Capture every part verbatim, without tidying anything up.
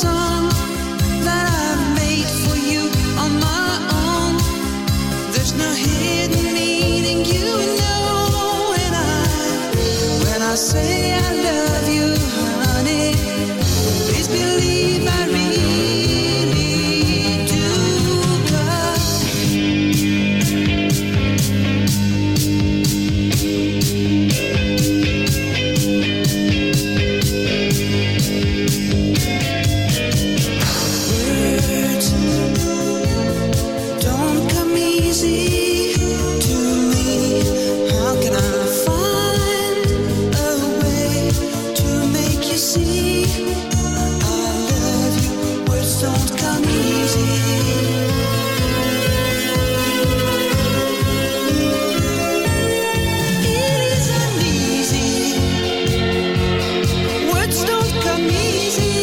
song that I've made for you on my own. There's no hidden meaning, you know. When I, when I say I love you, honey, please believe I really do. 'Cause words don't come easy to me. How can I find a way to make you see I love you? Words don't come easy. It isn't easy. Words don't come easy.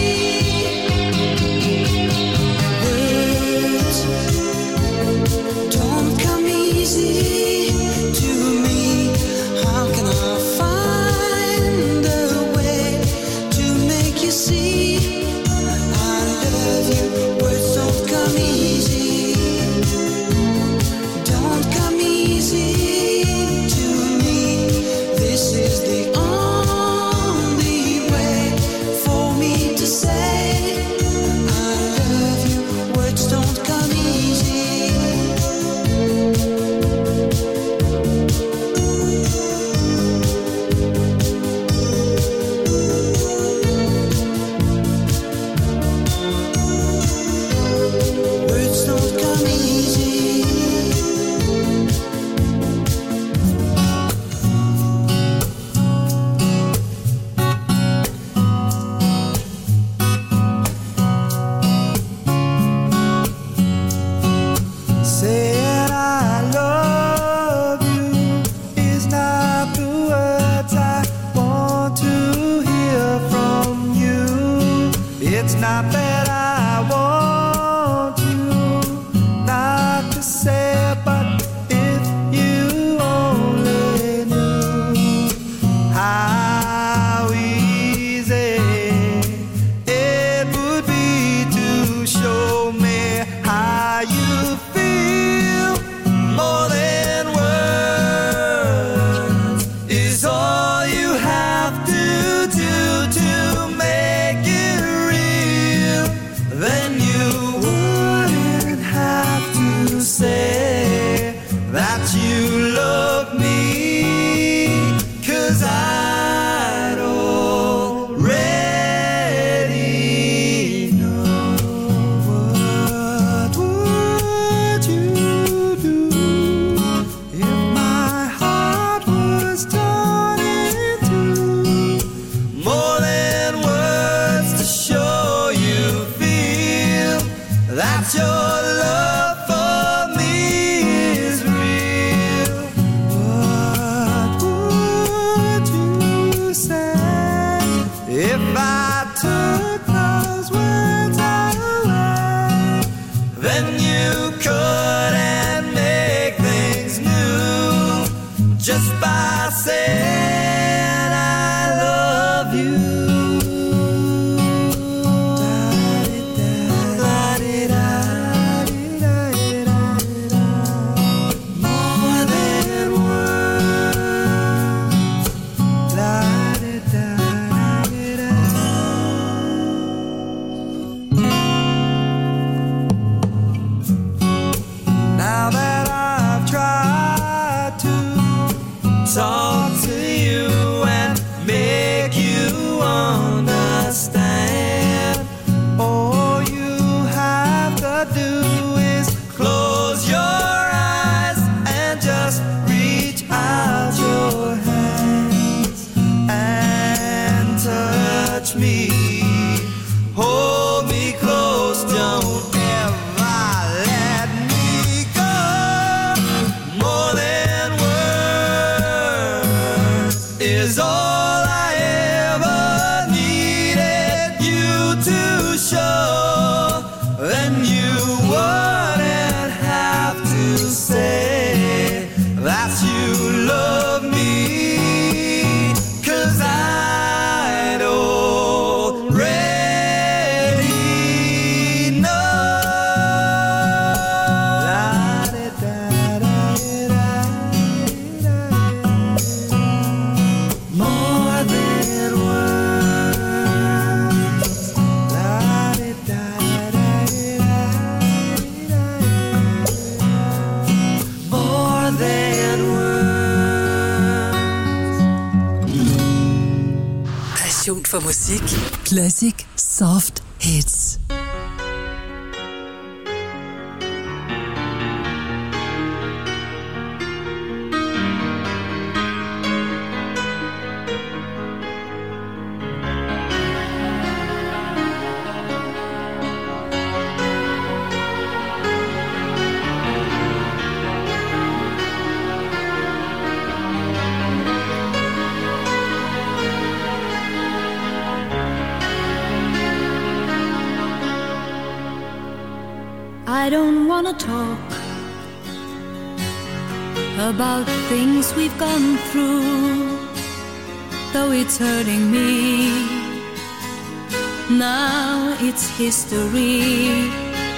Words don't come easy to me. How can I find a way to make you see I love you? Words don't come easy. Don't come easy to me. This is the only way for me to say I love you. Words don't come easy. Words don't come easy. Saying I love you is not the words I want to hear from you. It's not that I want you not to say, but if you only knew how easy it would be to show me how you feel. More than words is all you have to do to make it real. Then you wouldn't have to say that you love me, 'cause I'd already know. What would you do if my heart was torn in two? More than words to show you feel that your love for me is real. What would you say if I took those words away? Then you couldn't make things new just by saying I love you. More than now that I've tried to talk to you and make you understand, all you have to do is close your eyes and just reach out your hands and touch me. Hold me close, don't ever let me go. More than words is all I ever Passion for musik. Classic Soft Hits. I don't wanna talk about things we've gone through, though it's hurting me. Now it's history.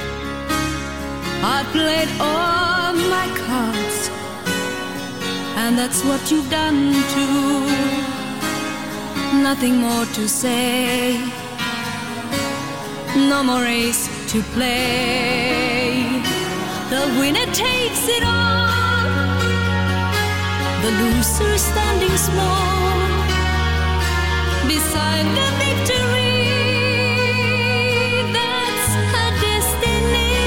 I played all my cards, and that's what you've done too. Nothing more to say, no more race to play. The winner takes it all, the loser standing small beside the victory. That's her destiny.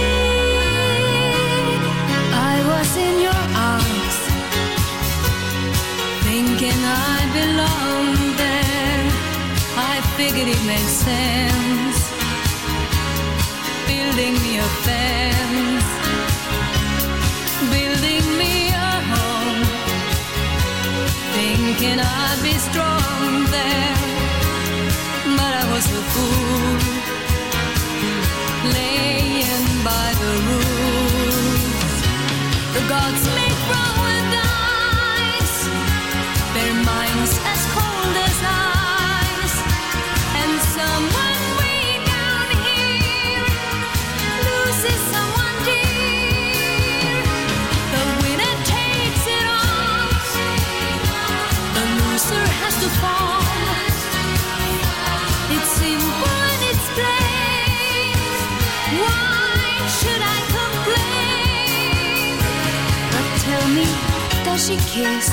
I was in your arms, thinking I belonged there. I figured it made sense, building me a fence, building me a home, thinking I'd be strong there, but I was a fool, laying by the rules. The gods make wrong with ice, their minds as cold as ice, and someone way down here loses someone dear. The winner takes it all, the loser has to fall. It's simple and it's plain. Why should I complain? But tell me, does she kiss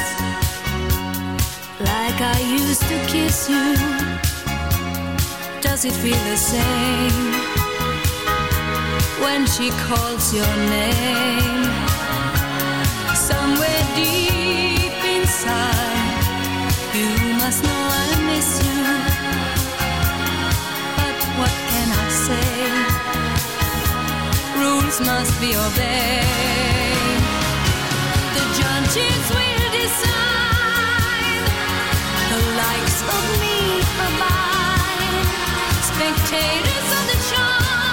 like I used to kiss you? Does it feel the same when she calls your name? Somewhere deep inside, you must know I miss you. But what can I say? Rules must be obeyed. The judges will decide, the likes of me abide. Spectators of the show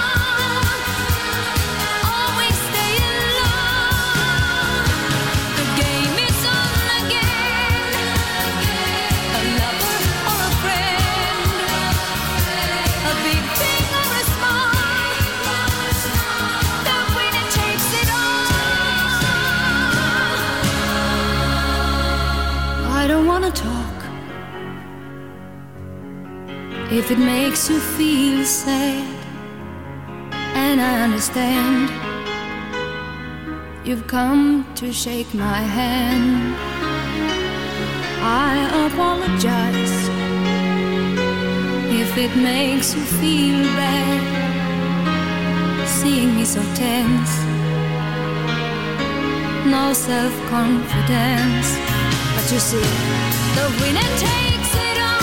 always stay alone. The game is on again, a lover or a friend, a big thing or a small, the winner takes it all. I don't wanna talk if it makes you feel sad, and I understand. You've come to shake my hand. I apologize if it makes you feel bad, seeing me so tense, no self-confidence. But you see, the winner takes it all.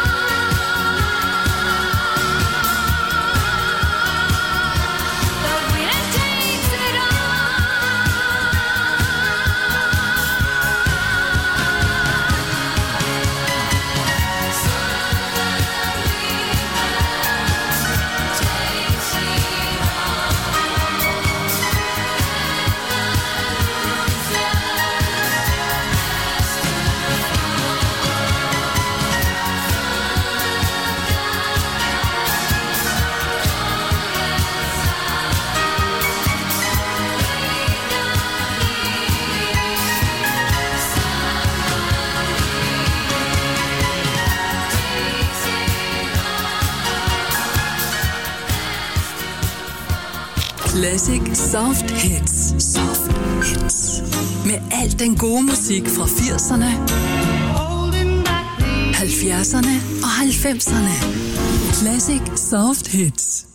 Classic Soft Hits. Soft Hits. Med al den gode musik fra firserne, halvfjerdserne og halvfemserne. Classic Soft Hits.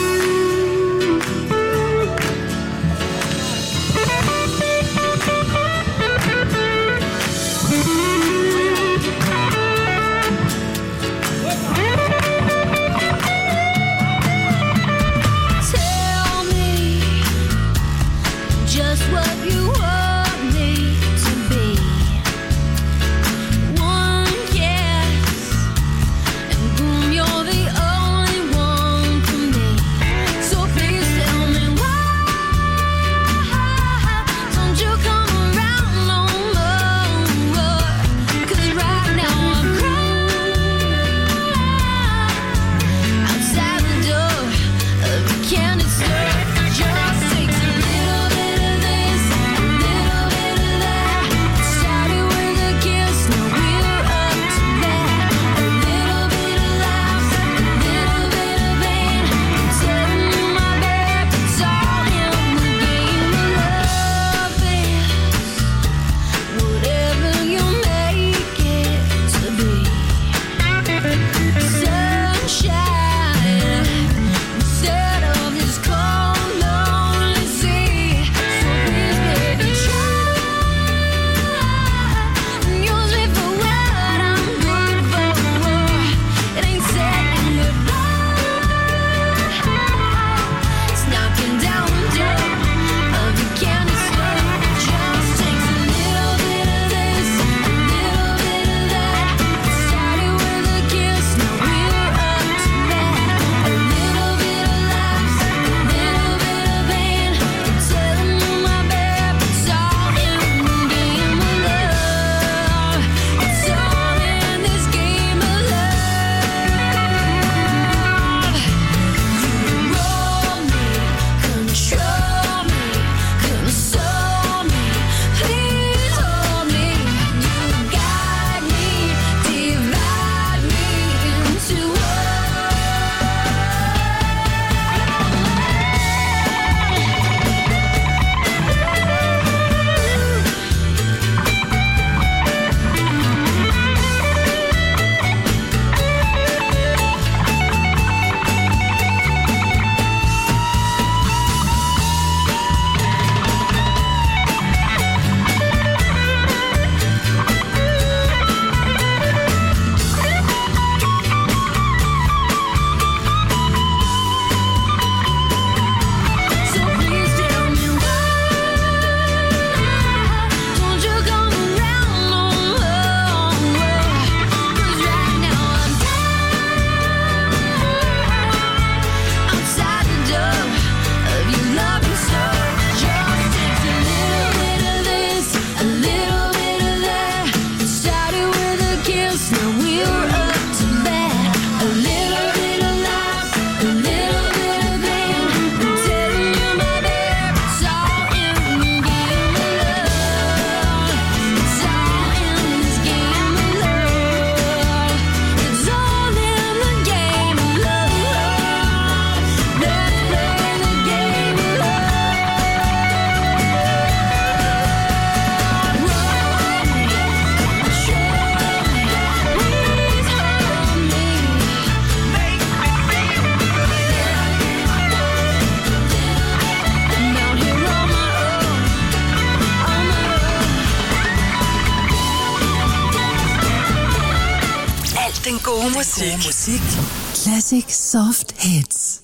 Den gode musik. God musik. Classic Soft Hits.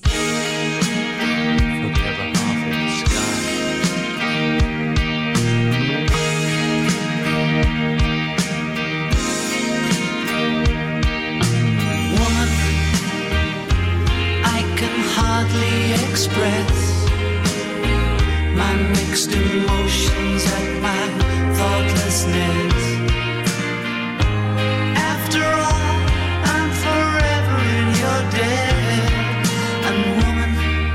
Woman, I can hardly express my mixed emotions at my thoughtlessness. After all, I'm forever in your debt. And woman,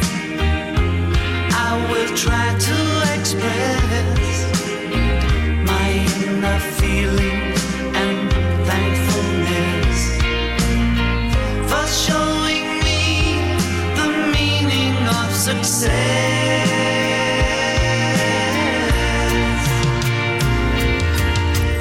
I will try to express my inner feelings and thankfulness for showing me the meaning of success.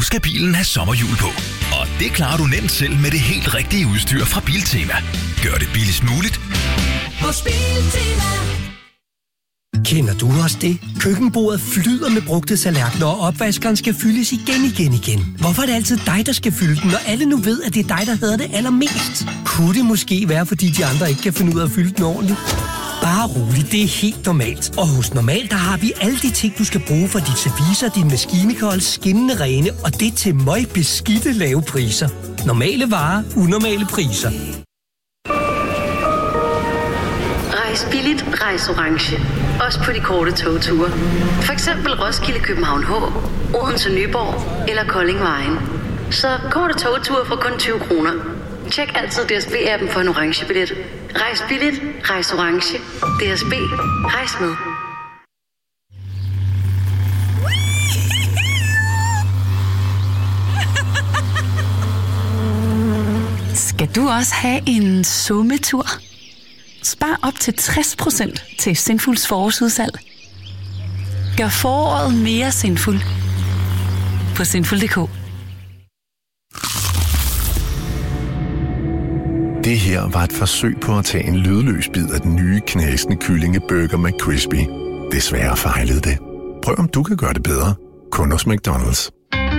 skal bilen have sommerhjul på. Og det klarer du nemt selv med det helt rigtige udstyr fra Biltema. Gør det billigst muligt Hos Biltema. Kender du også det? Køkkenbordet flyder med brugte tallerkener, og opvaskeren skal fyldes igen, igen, igen. Hvorfor er det altid dig, der skal fylde den, når alle nu ved, at det er dig, der hader det allermest? Kunne det måske være, fordi de andre ikke kan finde ud af at fylde den ordentligt? Bare roligt, det er helt normalt. Og hos Normal, der har vi alle de ting, du skal bruge for dit service og din maskinikold, skinnende rene, og det til møgbeskidte lave priser. Normale varer, unormale priser. Rejs billigt, rejs orange. Også på de korte togture. For eksempel Roskilde, København H, Odense, Nyborg eller Kolding Vejen. Så korte togture for kun tyve kroner. Tjek altid D S B-appen for en orange billet. Rejs billigt, rejs orange. D S B, rejs med. Skal du også have en sommetur? Spar op til tres procent til Sinfuls forårsudsalg. Gør foråret mere sinful på sinful punktum d k. Det her var et forsøg på at tage en lydløs bid af den nye knasende kyllingeburger McCrispy. Desværre fejlede det. Prøv om du kan gøre det bedre. Kun hos McDonald's.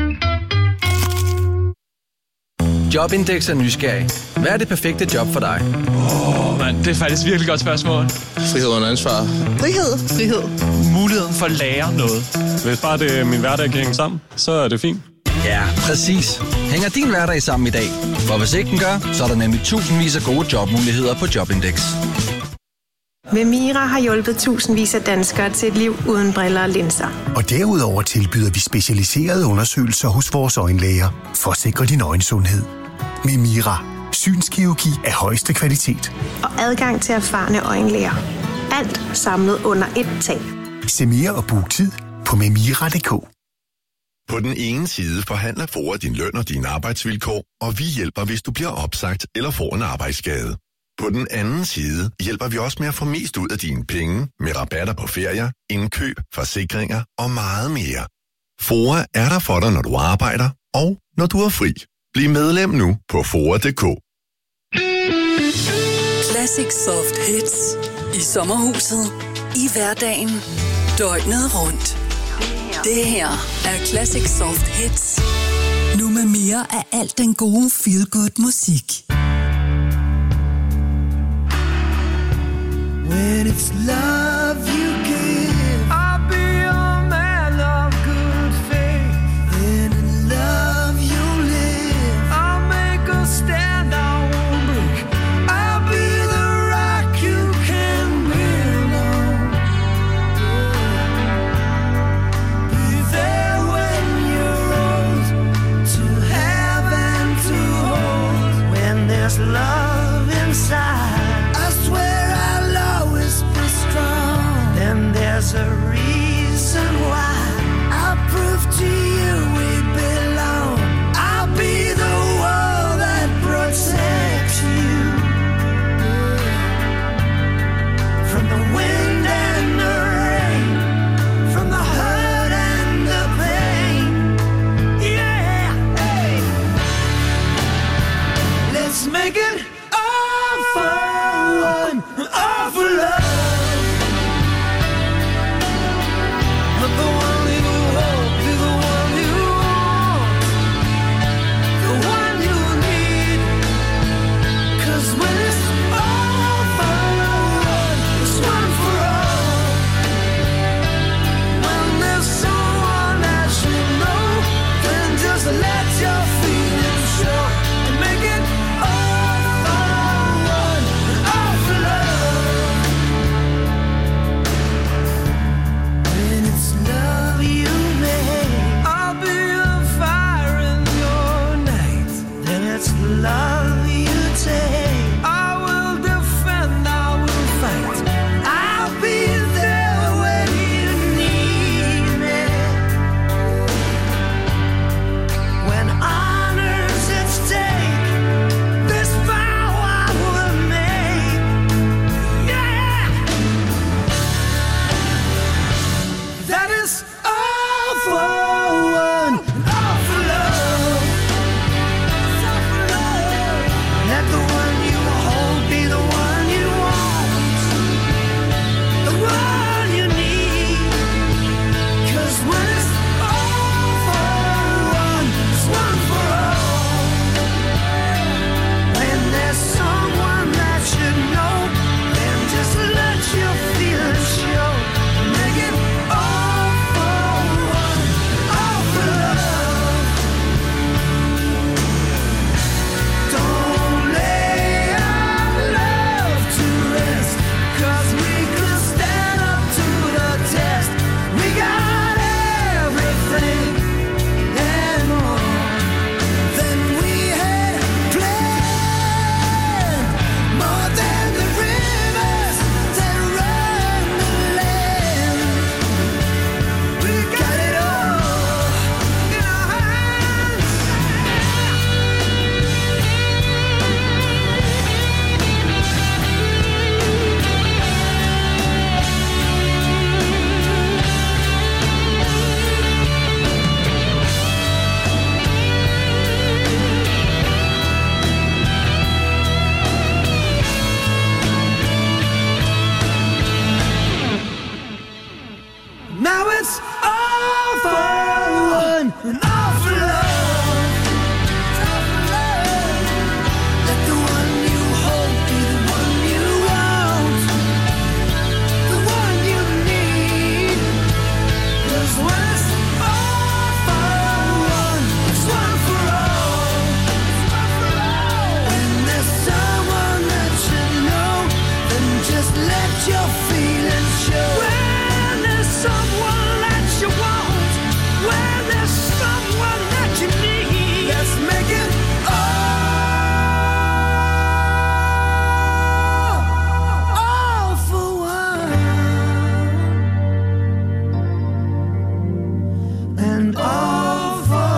Jobindex er nysgerrig. Hvad er det perfekte job for dig? Åh, oh, mand, det er faktisk virkelig godt spørgsmål. Frihed under ansvar. Frihed, frihed. Muligheden for at lære noget. Hvis bare det er min hverdag kan hænge sammen, så er det fint. Ja, præcis. Hænger din hverdag sammen i dag? For hvis ikke den gør, så er der nemlig tusindvis af gode jobmuligheder på Jobindex. Vemira har hjulpet tusindvis af danskere til et liv uden briller og linser. Og derudover tilbyder vi specialiserede undersøgelser hos vores øjenlæger for at sikre din øjensundhed. Vemira. Synskirurgi af højeste kvalitet. Og adgang til erfarne øjenlæger. Alt samlet under et tag. Se mere og book tid på memira punktum d k. På den ene side forhandler FOA din løn og dine arbejdsvilkår, og vi hjælper, hvis du bliver opsagt eller får en arbejdsskade. På den anden side hjælper vi også med at få mest ud af dine penge med rabatter på ferier, indkøb, forsikringer og meget mere. FOA er der for dig, når du arbejder og når du er fri. Bliv medlem nu på foa punktum d k. Classic Soft Hits. I sommerhuset. I hverdagen. Døgnet rundt. Det her er Classic Soft Hits. Nu med mere af alt den gode feel-good musik. When it's love you give, I'll be your man of good faith. And in love you live, I'll make a stand, I won't break. I'll be the rock you can build on. Be there when you're old, to have and to hold. When there's love inside, I swear I'll always be strong. let your feelings show. When there's someone that you want, when there's someone that you need, let's make it all, all for one, and all for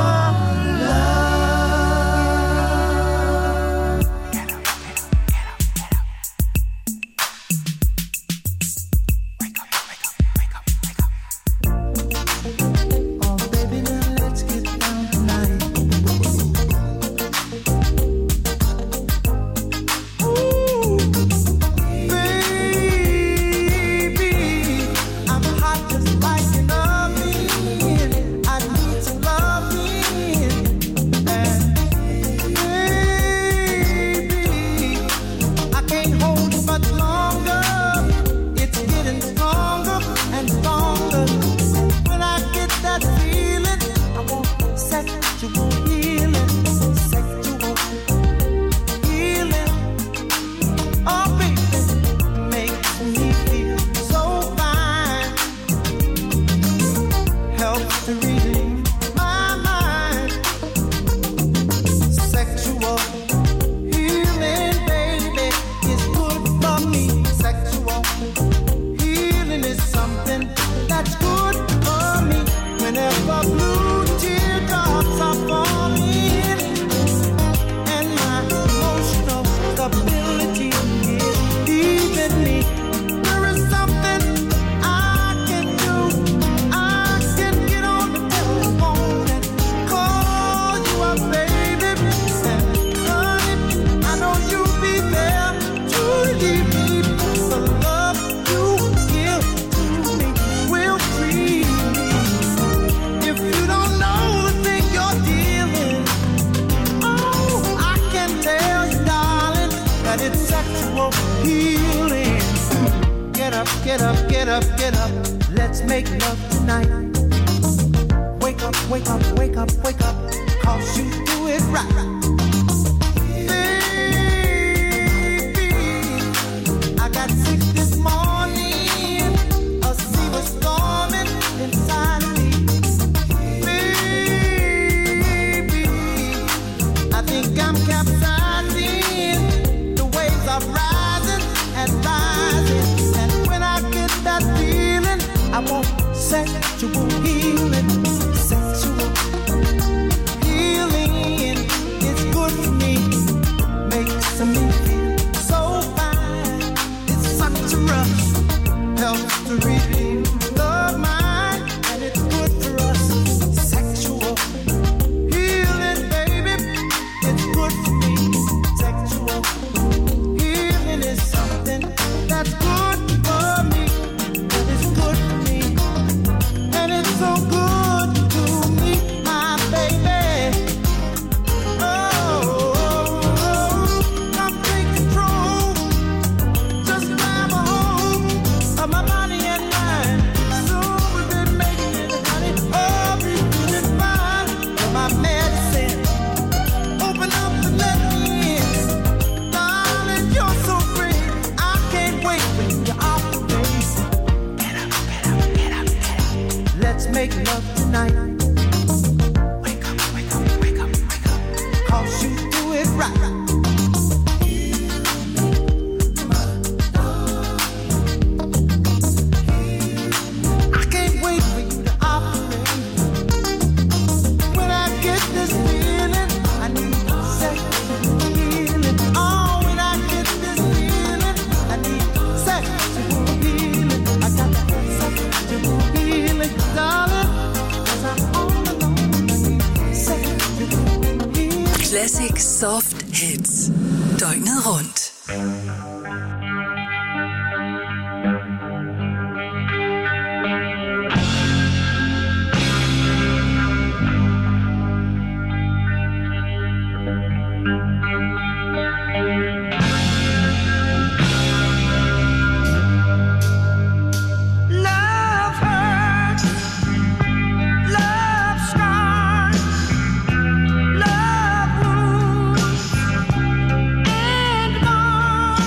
Classic Soft Hits. Døgnet rundt. Love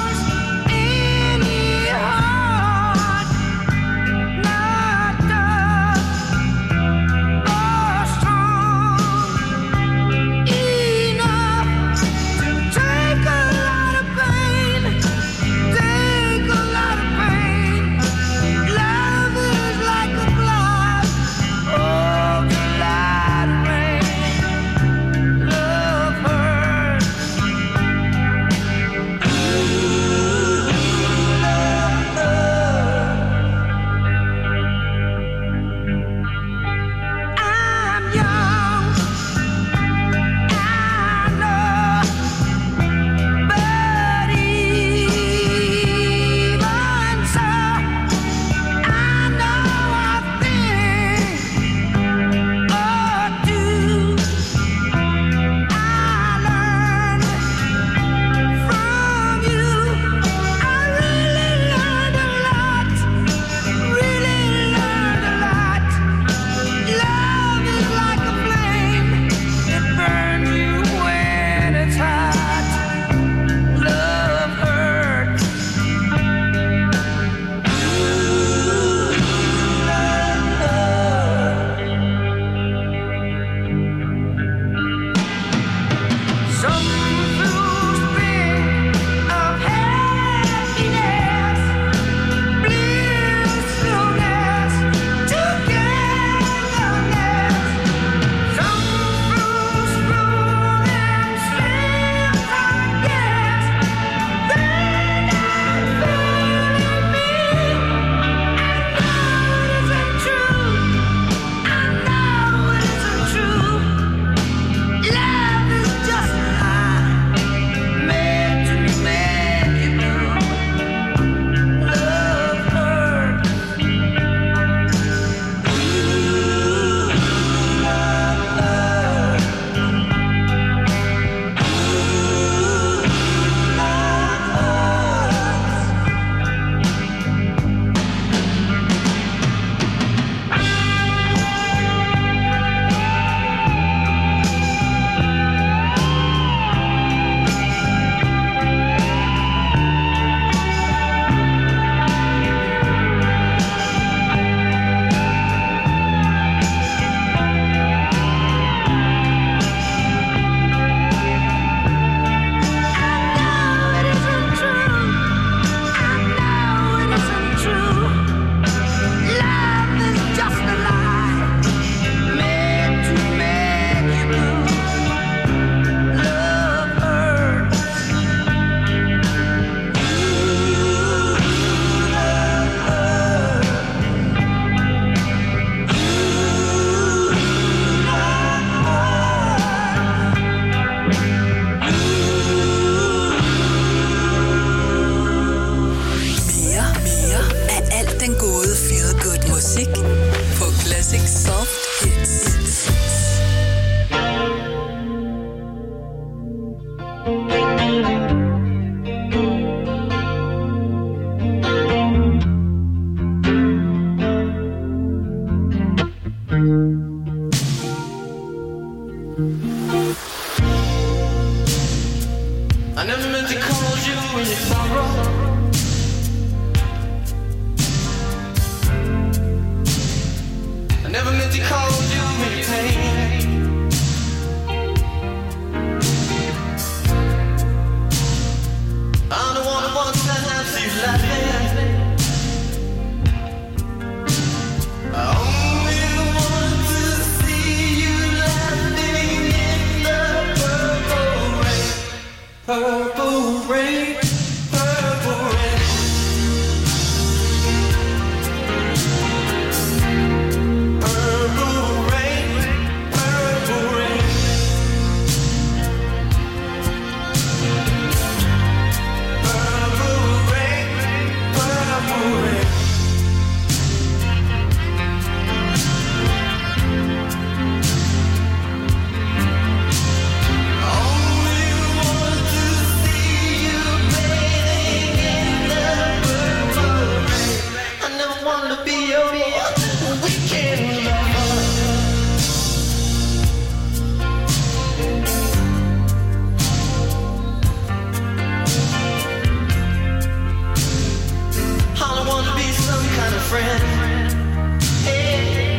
kind of friend. Hey.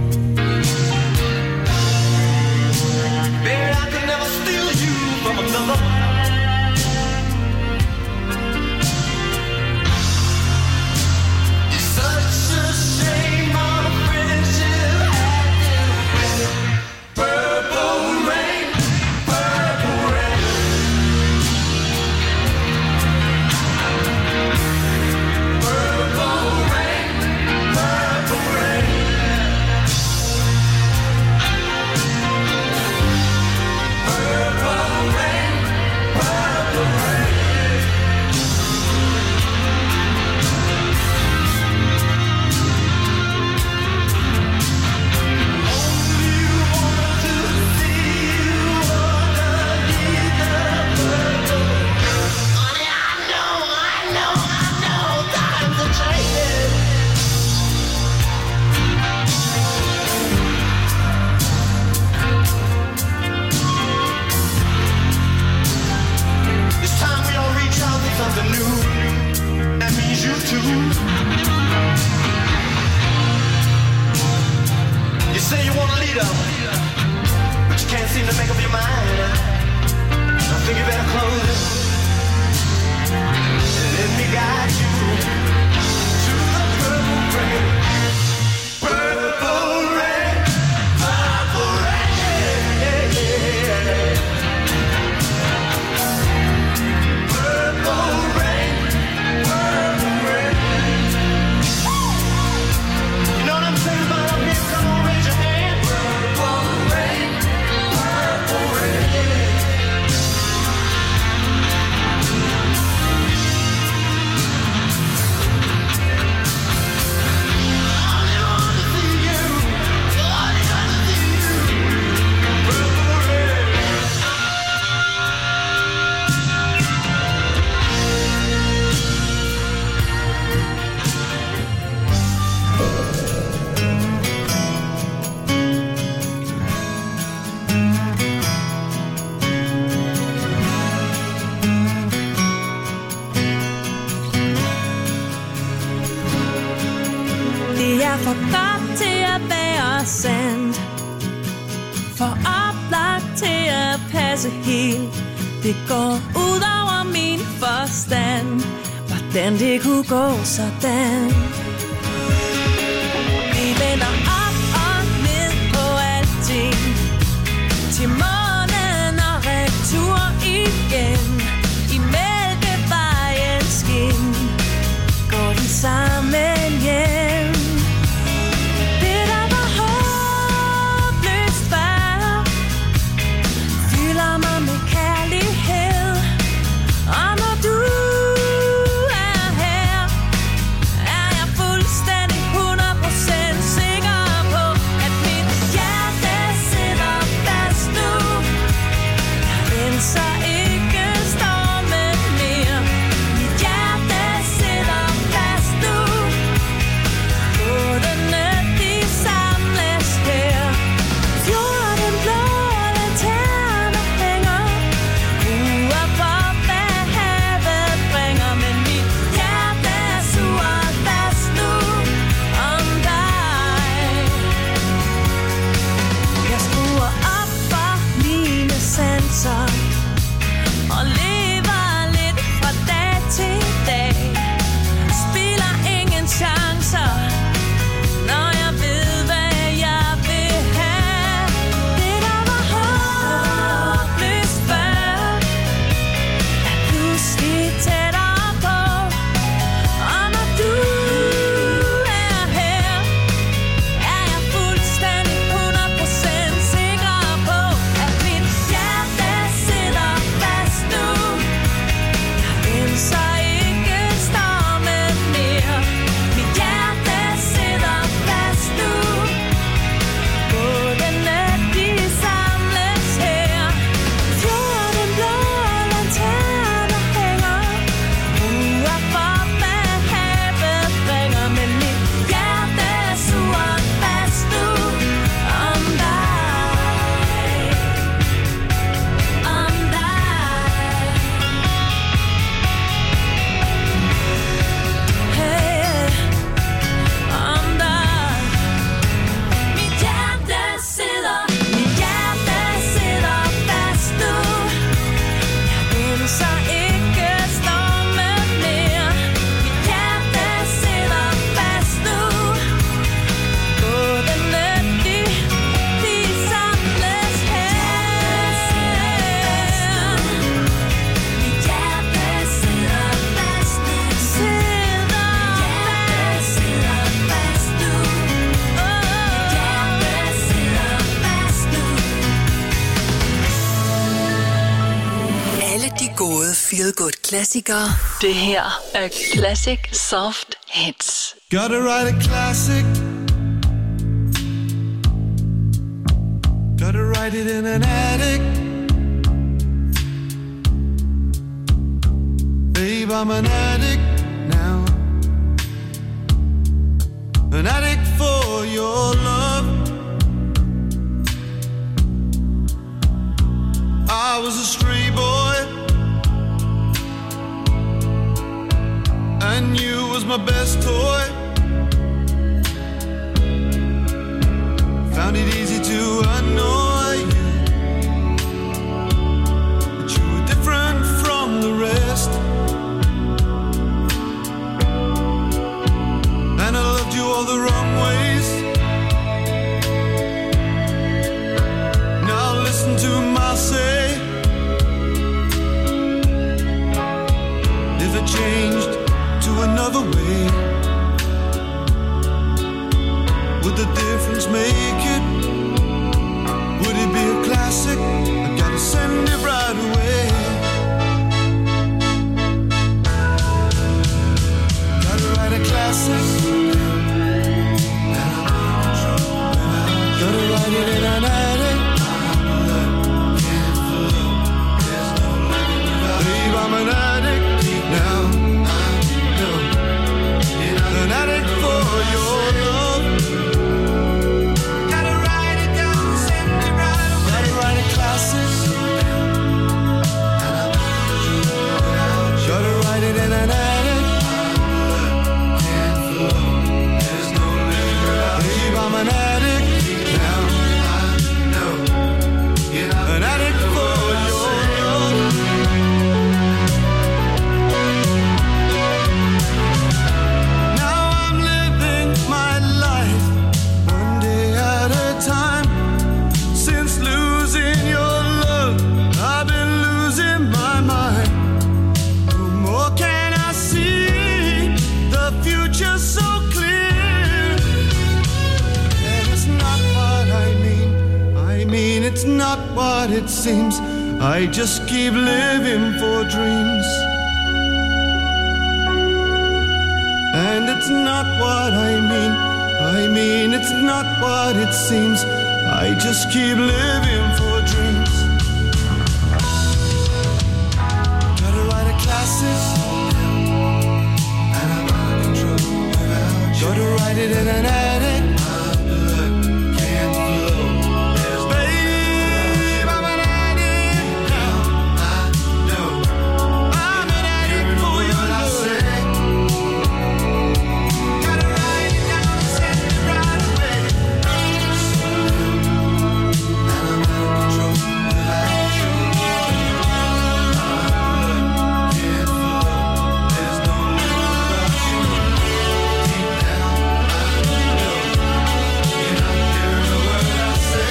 Baby, I could never steal you from another. It's such a shame our friendship had to end. Purple rain, purple rain. Purple rain, purple rain. Purple rain, purple rain. It's time we all reach out with something new. That means you too. You say you want a leader, but you can't seem to make up your mind. I think you better close it and let me guide you to the purple rain. Purple rain, purple rain. Purple rain, purple rain. You know what I'm saying about up here? Come on, raise your hand. Purple rain, purple rain. Det er for godt til at være sandt, for oplagt til at passe helt. Det går ud over min forstand, hvordan det kunne gå sådan. Vi vender op og ned på alting, til månen og retur igen. I Mælkevejens skin går vi sammen hjem. Det der var håbløst før, fylder mig med kærlighed. Og når du er her, er jeg fuldstændig feel-good klassikere. Det her er Classic Soft Hits. Gotta write a classic. Gotta write it in an attic. Babe, I'm an addict now. An addict for your love. I was a stray boy, and you was my best toy. Found it easy to annoy you, but you were different from the rest. And I loved you all the wrong ways. Now listen to my say. If I changed to another way, would the difference make it? Would it be a classic? I gotta send it right away. Gotta write a classic. Gotta write it in an attic. Babe, I'm an addict now. An addict for your love. Gotta write it down, send it right away. Gotta write a classic. Gotta write it in an attic. Babe, I'm an addict now. An addict for your love. Now I'm living my life one day at a time. Since losing your love, I've been losing my mind. What more can I see? The future's so clear. And it's not what I mean. I mean, it's not what it seems. I just keep living for dreams. And it's not what I mean. I mean, it's not what it seems. I just keep living for dreams. Gotta write a classic. And I'm out of control without you. Gotta write it in an attic. My blood can't flow. Babe, I'm an addict now. I know I'm an addict for your love. Gotta write it down, send it right away. And I'm out of control without you. My blood can't flow. There's no living without you. Deep down, I know you're not hearing a word I say.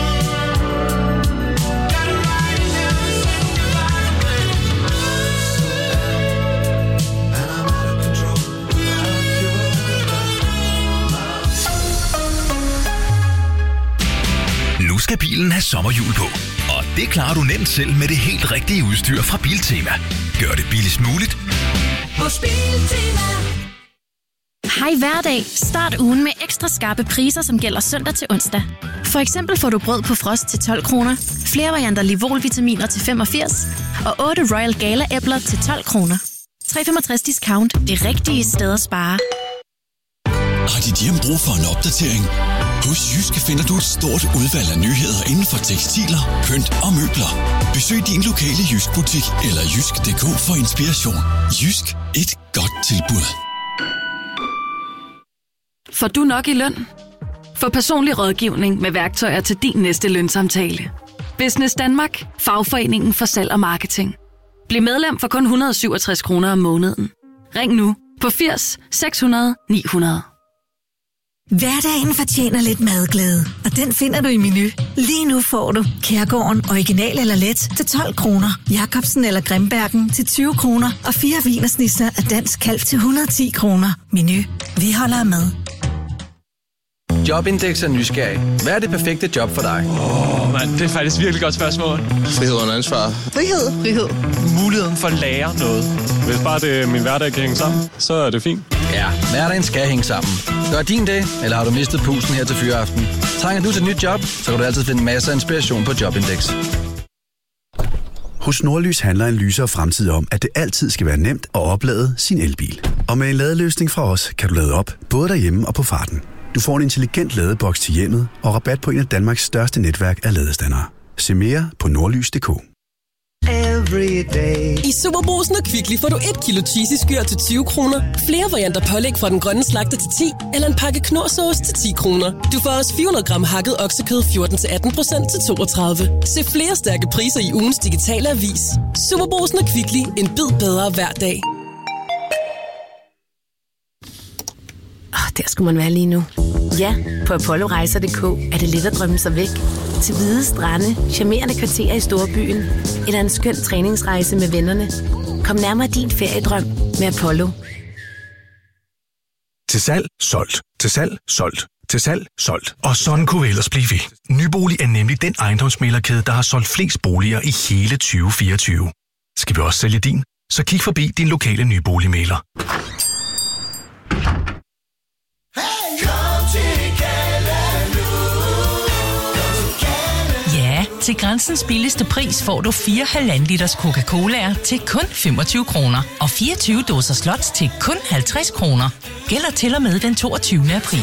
Gotta write it down, send it right away. So bad, and I'm out of control without your love. Nu skal bilen have sommerhjul på, og det klarer du nemt selv med det helt rigtige udstyr fra Biltema. Gør det billigst muligt. Hos Biltema. Hej hverdag. Start ugen med ekstra skarpe priser, som gælder søndag til onsdag. For eksempel får du brød på frost til tolv kroner, flere varianter Livol-vitaminer til femogfirs og otte Royal Gala-æbler til tolv kroner. tre komma femogtres discount. Det rigtige sted at spare. Har dit hjem brug for en opdatering? Hos Jyske finder du et stort udvalg af nyheder inden for tekstiler, pynt og møbler. Besøg din lokale Jysk-butik eller jysk punktum d k for inspiration. Jysk. Et godt tilbud. Får du nok i løn? Få personlig rådgivning med værktøjer til din næste lønsamtale. Business Danmark. Fagforeningen for salg og marketing. Bliv medlem for kun et hundrede og syvogtres kroner om måneden. Ring nu på firs seks hundrede ni hundrede. Hverdagen fortjener lidt madglæde, og den finder du i Menu. Lige nu får du Kærgården original eller let til tolv kroner, Jacobsen eller Grimbergen til tyve kroner og fire wienersnitzer af dansk kalv til et hundrede og ti kroner. Menu. Vi holder med. Jobindex er nysgerrig. Hvad er det perfekte job for dig? Åh, oh, mand, det er faktisk et virkelig godt spørgsmål. Frihed under ansvar. Frihed. Frihed. Mulighed muligheden for at lære noget. Hvis bare det, min hverdag kan hænge sammen, så er det fint. Ja, hverdagen skal hænge sammen. Gør din det, eller har du mistet pusten her til fyreaften? Trænger du til et nyt job, så kan du altid finde masser af inspiration på Jobindex. Hos Nordlys handler en lysere fremtid om, at det altid skal være nemt at oplade sin elbil. Og med en ladeløsning fra os, kan du lade op, både derhjemme og på farten. Du får en intelligent ladeboks til hjemmet og rabat på en af Danmarks største netværk af ladestandere. Se mere på nordlys punktum d k. I Superbrugsen og Kvickly får du et kilo cheesy skyr til tyve kroner, flere varianter pålæg fra den grønne slagter til ti, eller en pakke knorrsauce til ti kroner. Du får også fire hundrede gram hakket oksekød fjorten til atten procent til toogtredive. Se flere stærke priser i ugens digitale avis. Superbrugsen og Kvickly. En bid bedre hver dag. Oh, der skulle man være lige nu. Ja, på apollo rejser punktum d k er det let at drømme sig væk. Til hvide strande, charmerende kvarterer i storbyen, eller en skøn træningsrejse med vennerne. Kom nærmere din feriedrøm med Apollo. Til salg, solgt. Til salg, solgt. Til salg, solgt. Og sådan kunne vi ellers blive ved. Nybolig er nemlig den ejendomsmæglerkæde, der har solgt flest boliger i hele tyve fireogtyve. Skal vi også sælge din? Så kig forbi din lokale nyboligmægler. Ja, til Grænsens billigste pris får du fire halvanden liters Coca-Colaer til kun femogtyve kroner og fireogtyve dåser slots til kun halvtreds kroner. Gælder til og med den toogtyvende april.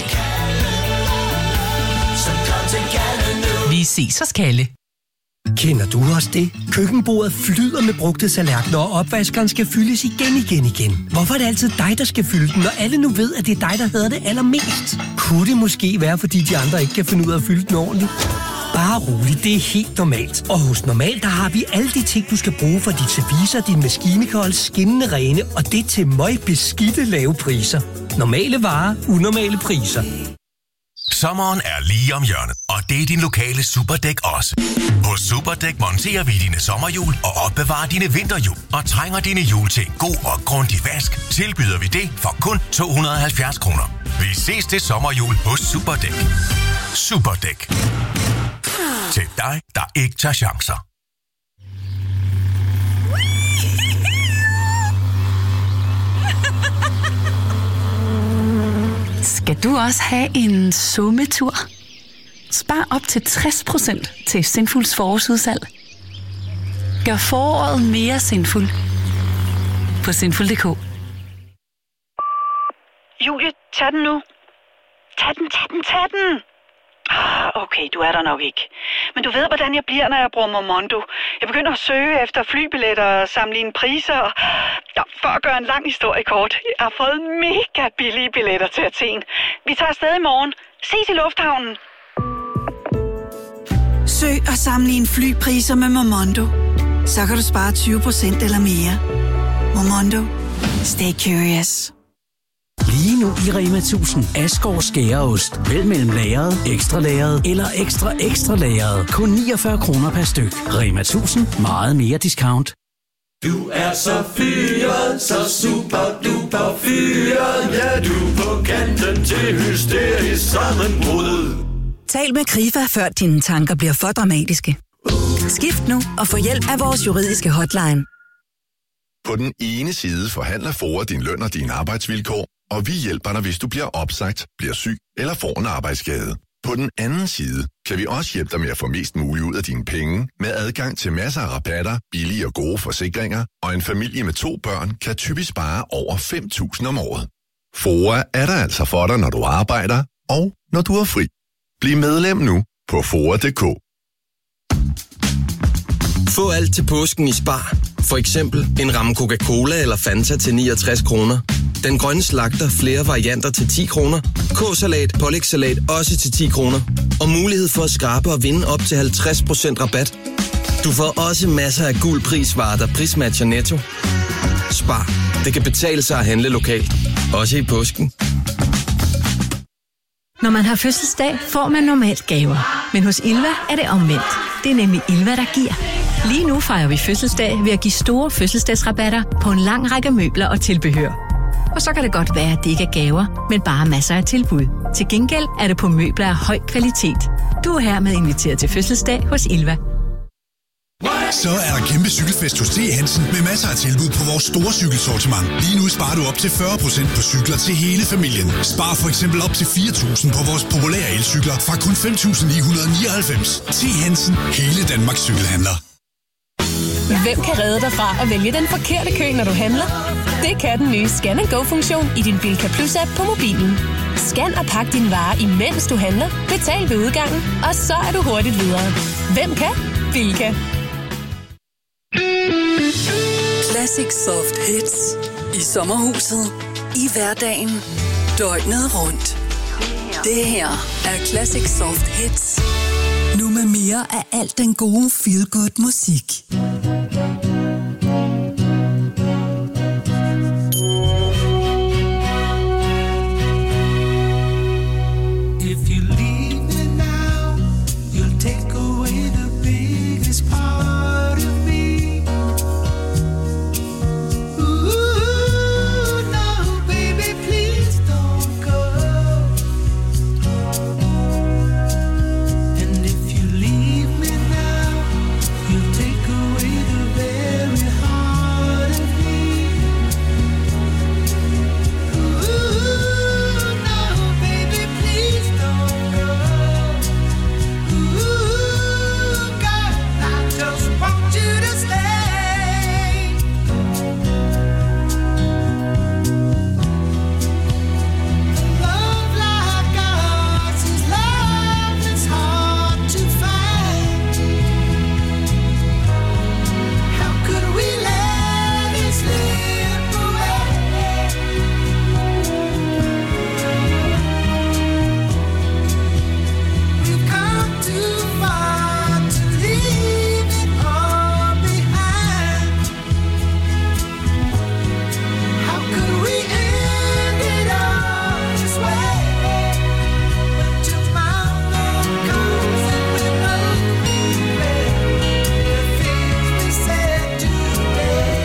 Vi ses hos Kalle. Kender du også det? Køkkenbordet flyder med brugte tallerkener, og opvaskeren skal fyldes igen, igen, igen. Hvorfor er det altid dig, der skal fylde den, når alle nu ved, at det er dig, der hedder det allermest? Kunne det måske være, fordi de andre ikke kan finde ud af at fylde den ordentligt? Bare roligt, det er helt normalt. Og hos Normal, der har vi alle de ting, du skal bruge for dit service, din maskinikold, skinnende rene, og det til møgbeskidte lave priser. Normale varer, unormale priser. Sommeren er lige om hjørnet, og det er din lokale Superdæk også. Hos Superdæk monterer vi dine sommerhjul og opbevarer dine vinterhjul. Og trænger dine hjul til en god og grundig vask, tilbyder vi det for kun to hundrede og halvfjerds kroner. Vi ses til sommerhjul hos Superdæk. Superdæk. Til dig, der ikke tager chancer. Skal du også have en sommetur? Spar op til tres procent til Sinfuls forårsudsalg. Gør foråret mere sinful på sinful punktum d k. Julie, tag den nu. Tag den, tag den, tag den. Ah, okay, du er der nok ikke. Men du ved, hvordan jeg bliver, når jeg bruger Momondo. Jeg begynder at søge efter flybilletter og sammenligne priser. Ja, for at gøre en lang historie kort. Jeg har fået mega billige billetter til Athen. Vi tager afsted i morgen. Ses i lufthavnen. Søg og sammenligne flypriser med Momondo. Så kan du spare tyve procent eller mere. Momondo. Stay curious. Lige nu i Rema tusind Asgaard skæreost. Vælg mellem lagret, ekstra lagret eller ekstra ekstra lagret. Kun niogfyrre kroner per styk. Rema tusind. Meget mere discount. Du er så fyret, så super duper fyret. Ja, du er på kanten til hysterisk sammenbrud. Tal med Krifa, før dine tanker bliver for dramatiske. Skift nu og få hjælp af vores juridiske hotline. På den ene side forhandler FOA din løn og dine arbejdsvilkår, og vi hjælper dig, hvis du bliver opsagt, bliver syg eller får en arbejdsskade. På den anden side kan vi også hjælpe dig med at få mest muligt ud af dine penge, med adgang til masser af rabatter, billige og gode forsikringer, og en familie med to børn kan typisk spare over fem tusind om året. FOA er der altså for dig, når du arbejder, og når du er fri. Bliv medlem nu på foa punktum d k. Få alt til påsken i Spar. For eksempel en ramme Coca-Cola eller Fanta til niogtres kroner. Den grønne slagter flere varianter til ti kroner. K-salat, pålægssalat også til ti kroner. Og mulighed for at skrabe og vinde op til halvtreds procent rabat. Du får også masser af gul prisvarer, der prismatcher Netto. Spar. Det kan betale sig at handle lokalt. Også i påsken. Når man har fødselsdag, får man normalt gaver. Men hos Ilva er det omvendt. Det er nemlig Ilva, der giver. Lige nu fejrer vi fødselsdag ved at give store fødselsdagsrabatter på en lang række møbler og tilbehør. Og så kan det godt være, at det ikke er gaver, men bare masser af tilbud. Til gengæld er det på møbler af høj kvalitet. Du er hermed inviteret til fødselsdag hos Ilva. Så er der kæmpe cykelfest hos T. Hansen med masser af tilbud på vores store cykelsortiment. Lige nu sparer du op til fyrre procent på cykler til hele familien. Spar for eksempel op til fire tusind på vores populære elcykler fra kun fem tusind ni hundrede nioghalvfems. T. Hansen, hele Danmarks cykelhandler. Hvem kan redde dig fra at vælge den forkerte kø, når du handler? Det kan den nye Scan and Go-funktion i din Bilka Plus-app på mobilen. Scan og pak dine varer, imens du handler. Betal ved udgangen, og så er du hurtigt videre. Hvem kan? Bilka. Classic Soft Hits. I sommerhuset. I hverdagen. Døgnet rundt. Det her er Classic Soft Hits. Nu med mere af alt den gode feel-good musik. If you leave me now, you'll take away the biggest part of me. Ooh, no, baby, please don't go. And if you leave me now, you'll take away the very heart of me. Ooh, no, baby, please don't go. Ooh, girl, I just want you to stay. Love like ours is love that's hard to find. How could we let it slip away? We've come too far to leave it all behind. How could we end it all this way? When tomorrow comes and we both regret the things we said today.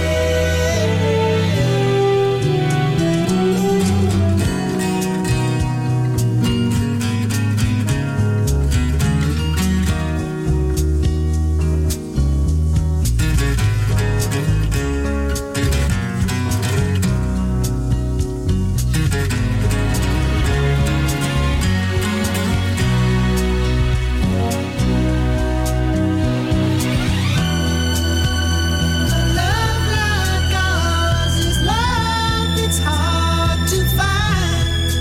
Love like ours is love that's hard to find.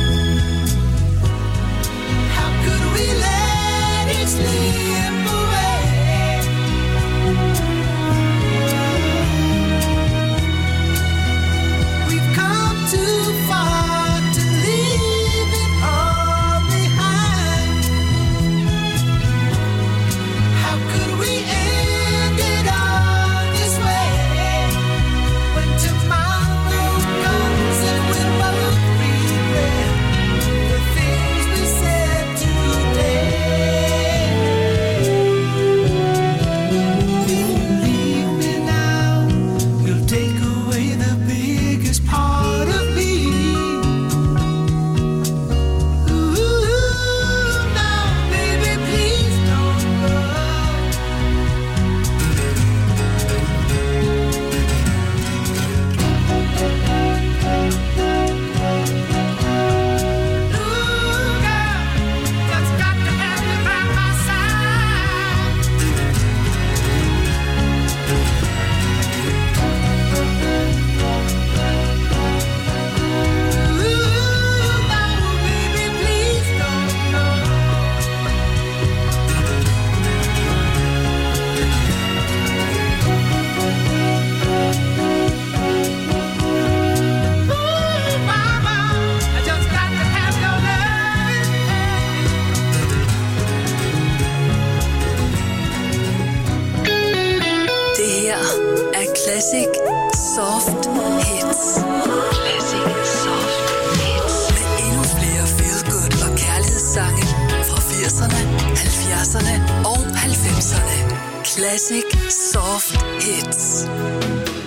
How could we let it slip away? We've come too far to leave it all behind. How could we end it all this way? When tomorrow comes and we both regret the things we said today. If you leave me now, you'll take away the biggest part of me. Ooh, no, baby, please don't go. Det her er Classic Soft Hits. Classic Soft Hits. Med endnu flere feel-good og kærlighedssange fra firserne, halvfjerdserne og halvfemserne. Classic Soft Hits.